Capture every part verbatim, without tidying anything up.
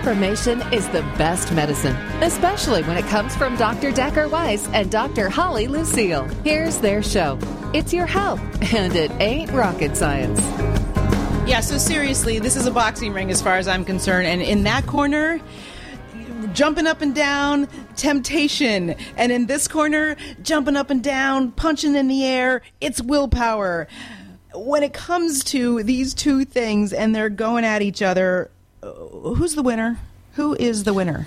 Information is the best medicine, especially when it comes from Doctor Decker Weiss and Doctor Holly Lucille. Here's their show. It's your health, and it ain't rocket science. Yeah, so seriously, this is a boxing ring as far as I'm concerned, and in that corner, jumping up and down, temptation. And in this corner, jumping up and down, punching in the air, it's willpower. When it comes to these two things and they're going at each other, who's the winner? Who is the winner?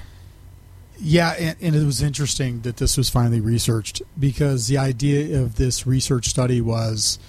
Yeah, and, and it was interesting that this was finally researched, because the idea of this research study was,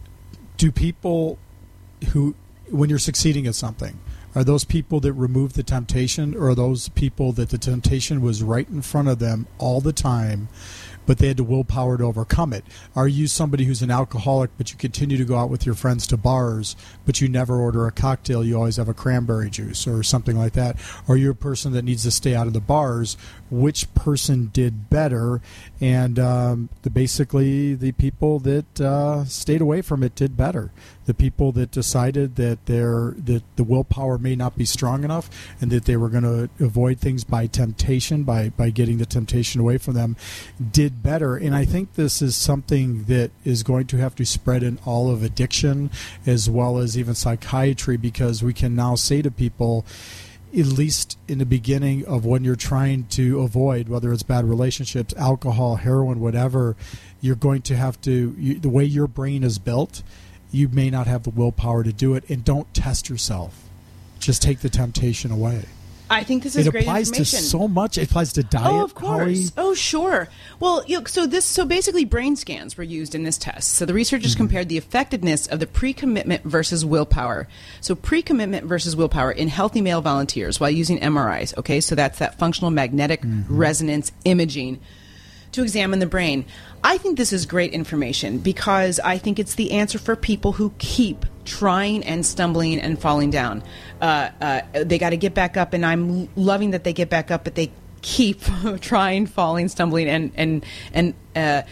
do people who, when you're succeeding at something, are those people that remove the temptation, or are those people that the temptation was right in front of them all the time, but they had the willpower to overcome it? Are you somebody who's an alcoholic, but you continue to go out with your friends to bars, but you never order a cocktail, you always have a cranberry juice or something like that? Or are you a person that needs to stay out of the bars? Which person did better? And um, the, basically the people that uh, stayed away from it did better. The people that decided that their that the willpower may not be strong enough, and that they were going to avoid things by temptation, by, by getting the temptation away from them, did better. And I think this is something that is going to have to spread in all of addiction as well as even psychiatry, because we can now say to people, at least in the beginning of when you're trying to avoid, whether it's bad relationships, alcohol, heroin, whatever, you're going to have to, you, the way your brain is built, you may not have the willpower to do it. And don't test yourself. Just take the temptation away. I think this is it great applies information. to so much. It applies to diet. Oh, of course. Holly. Oh, sure. Well, you know, so this, so basically, brain scans were used in this test. So the researchers mm-hmm. compared the effectiveness of the pre-commitment versus willpower. So pre-commitment versus willpower in healthy male volunteers while using M R Is. Okay, so that's that functional magnetic mm-hmm. resonance imaging to examine the brain. I think this is great information, because I think it's the answer for people who keep trying and stumbling and falling down. Uh, uh, they got to get back up, and I'm loving that they get back up, but they keep trying, falling, stumbling, and and and uh,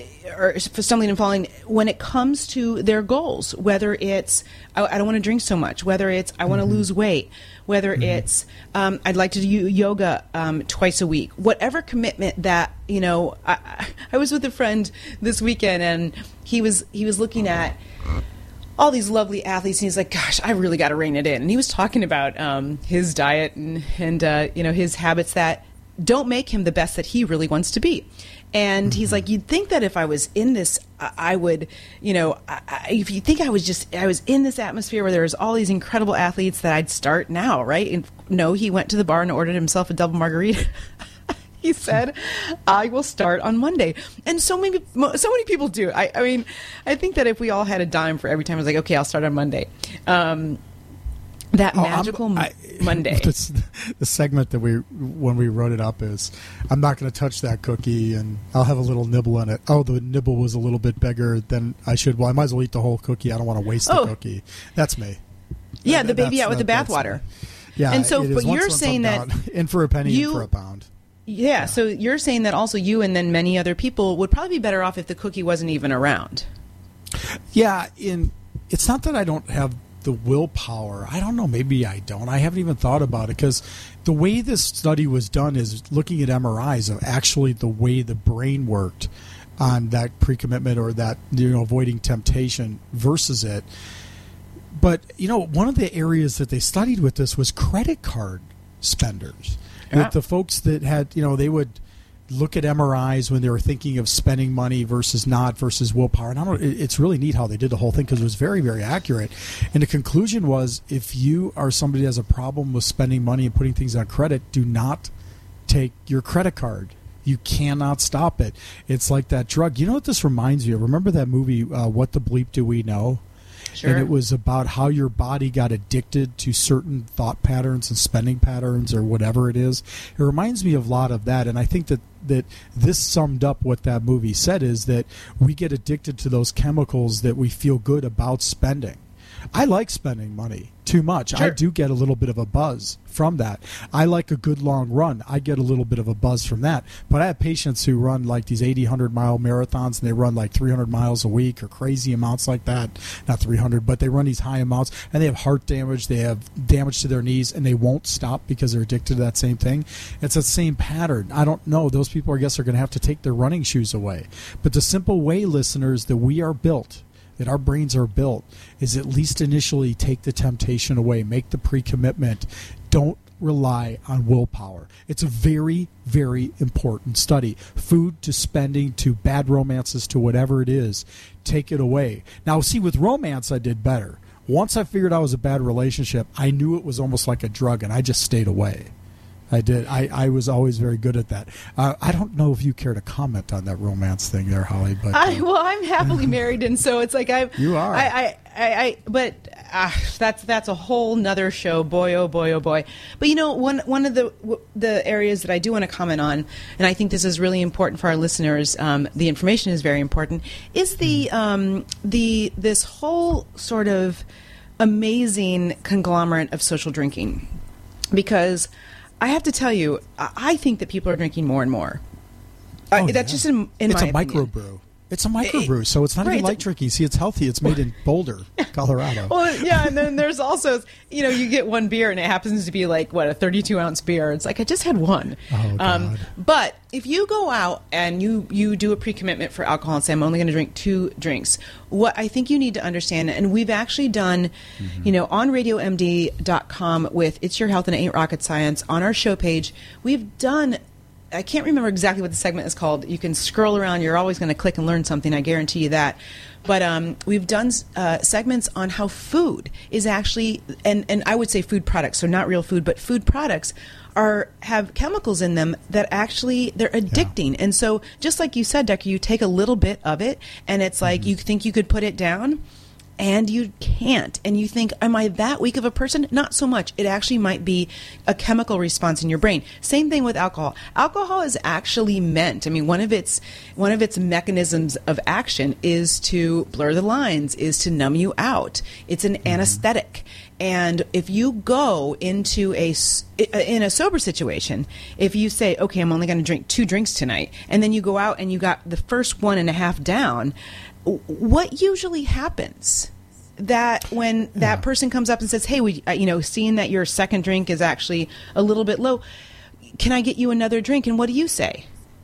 or stumbling and falling when it comes to their goals. Whether it's I, I don't want to drink so much, whether it's I want to mm-hmm. lose weight, whether mm-hmm. it's um, I'd like to do yoga um, twice a week. Whatever commitment that you know. I, I was with a friend this weekend, and he was he was looking at all these lovely athletes, and he's like, gosh, I really got to rein it in. And he was talking about um, his diet and, and uh, you know, his habits that don't make him the best that he really wants to be. And mm-hmm. he's like, you'd think that if I was in this, I would, you know, I, if you think I was just, I was in this atmosphere where there's all these incredible athletes, that I'd start now, right? And no, he went to the bar and ordered himself a double margarita. He said, I will start on Monday. And so many so many people do. I, I mean, I think that if we all had a dime for every time I was like, okay, I'll start on Monday. Um, that oh, magical I, Monday. This, the segment that we, when we wrote it up is, I'm not going to touch that cookie, and I'll have a little nibble in it. Oh, the nibble was a little bit bigger than I should. Well, I might as well eat the whole cookie. I don't want to waste oh. the cookie. That's me. Yeah, that, the baby out with the bathwater. Yeah, and so, it but is. you're Once saying that in for a penny, you, in for a pound. Yeah, yeah, so you're saying that also you and then many other people would probably be better off if the cookie wasn't even around. Yeah, in it's not that I don't have the willpower. I don't know, maybe I don't. I haven't even thought about it, because the way this study was done is looking at M R Is of actually the way the brain worked on that pre-commitment or that, you know, avoiding temptation versus it. But, you know, one of the areas that they studied with this was credit card spenders. Yeah. With the folks that had, you know, they would look at M R Is when they were thinking of spending money versus not versus willpower. And I don't know, it's really neat how they did the whole thing, because it was very, very accurate. And the conclusion was, if you are somebody that has a problem with spending money and putting things on credit, do not take your credit card. You cannot stop it. It's like that drug. You know what this reminds me of? Remember that movie, uh, What the Bleep Do We Know? Sure. And it was about how your body got addicted to certain thought patterns and spending patterns or whatever it is. It reminds me of a lot of that. And I think that, that this summed up what that movie said, is that we get addicted to those chemicals that we feel good about spending. I like spending money too much. Sure. I do get a little bit of a buzz from that. I like a good long run. I get a little bit of a buzz from that. But I have patients who run like these eighty, one hundred mile marathons, and they run like three hundred miles a week or crazy amounts like that. Not three hundred, but they run these high amounts, and they have heart damage. They have damage to their knees, and they won't stop because they're addicted to that same thing. It's that same pattern. I don't know. Those people, I guess, are going to have to take their running shoes away. But the simple way, listeners, that we are built, that our brains are built, is at least initially take the temptation away, make the pre-commitment. Don't rely on willpower. It's a very, very important study. Food to spending to bad romances to whatever it is, take it away. Now, see, with romance, I did better. Once I figured out it was a bad relationship, I knew it was almost like a drug, and I just stayed away. I did. I, I was always very good at that. Uh, I don't know if you care to comment on that romance thing there, Holly. But uh, I, well, I'm happily married, and so it's like I. You are. I. I. I, I but uh, that's that's a whole nother show. Boy, oh boy, oh boy. But you know, one one of the the areas that I do want to comment on, and I think this is really important for our listeners. Um, the information is very important. Is the um, the this whole sort of amazing conglomerate of social drinking, because I have to tell you, I think that people are drinking more and more. Oh, uh, yeah. That's just in, in it's my a opinion. microbrew. It's a microbrew, so it's not right, even light drinking. See, it's healthy. It's made in Boulder, Colorado. Well, yeah, and then there's also, you know, you get one beer and it happens to be like, what, a thirty-two ounce beer. It's like, I just had one. Oh, God. Um, but if you go out and you, you do a pre-commitment for alcohol and say, I'm only going to drink two drinks, what I think you need to understand, and we've actually done, mm-hmm. you know, on radio M D dot com with It's Your Health and It Ain't Rocket Science, on our show page, we've done... I can't remember exactly what the segment is called. You can scroll around. You're always going to click and learn something. I guarantee you that. But um, we've done uh, segments on how food is actually, and, and I would say food products, so not real food, but food products are have chemicals in them that actually, they're addicting. Yeah. And so just like you said, Decker, you take a little bit of it, and it's like mm-hmm. you think you could put it down, and you can't. And you think, am I that weak of a person? Not so much. It actually might be a chemical response in your brain. Same thing with alcohol. Alcohol is actually meant, I mean, one of its one of its mechanisms of action is to blur the lines, is to numb you out. It's an mm-hmm. anesthetic. And if you go into a, in a sober situation, if you say, okay, I'm only going to drink two drinks tonight, and then you go out and you got the first one and a half down, what usually happens that when yeah. that person comes up and says, hey, we, uh, you know, seeing that your second drink is actually a little bit low, can I get you another drink? And what do you say?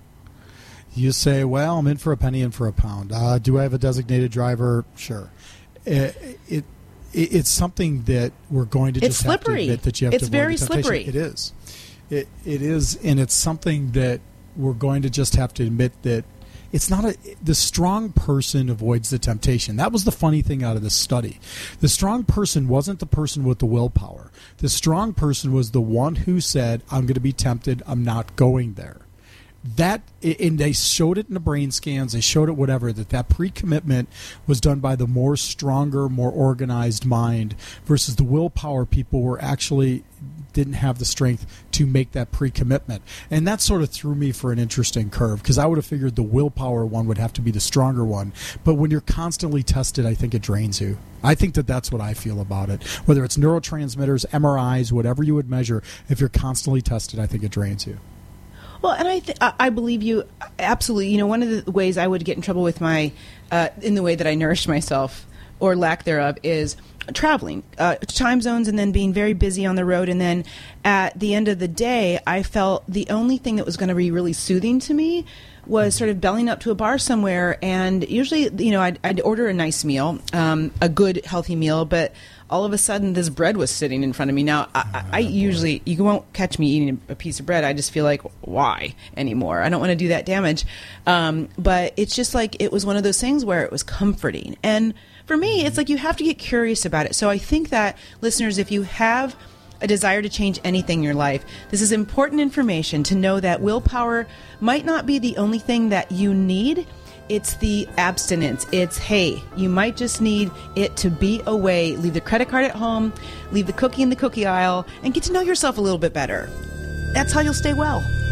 You say, well, I'm in for a penny and for a pound. Uh, do I have a designated driver? Sure. It, it, it it's something that we're going to just it's slippery. have to admit that you have it's to avoid very the temptation. slippery. It is. It, it is, and it's something that we're going to just have to admit that it's not a, the strong person avoids the temptation. That was the funny thing out of this study. The strong person wasn't the person with the willpower. The strong person was the one who said, I'm going to be tempted, I'm not going there. That, and they showed it in the brain scans, they showed it whatever, that that pre-commitment was done by the more stronger, more organized mind versus the willpower people were actually didn't have the strength to make that pre-commitment. And that sort of threw me for an interesting curve because I would have figured the willpower one would have to be the stronger one. But when you're constantly tested, I think it drains you. I think that that's what I feel about it. Whether it's neurotransmitters, M R Is, whatever you would measure, if you're constantly tested, I think it drains you. Well, and I th- I believe you absolutely. You know, one of the ways I would get in trouble with my, uh, in the way that I nourished myself or lack thereof is traveling, uh, time zones, and then being very busy on the road. And then at the end of the day, I felt the only thing that was going to be really soothing to me was sort of bellying up to a bar somewhere. And usually, you know, I'd, I'd order a nice meal, um, a good, healthy meal, but all of a sudden this bread was sitting in front of me. Now, I, I, I usually, you won't catch me eating a piece of bread. I just feel like, why anymore? I don't want to do that damage. Um, but it's just like, it was one of those things where it was comforting. And for me, it's like you have to get curious about it. So I think that, listeners, if you have a desire to change anything in your life, this is important information to know that willpower might not be the only thing that you need. It's the abstinence. It's, hey, you might just need it to be away. Leave the credit card at home, leave the cookie in the cookie aisle, and get to know yourself a little bit better. That's how you'll stay well.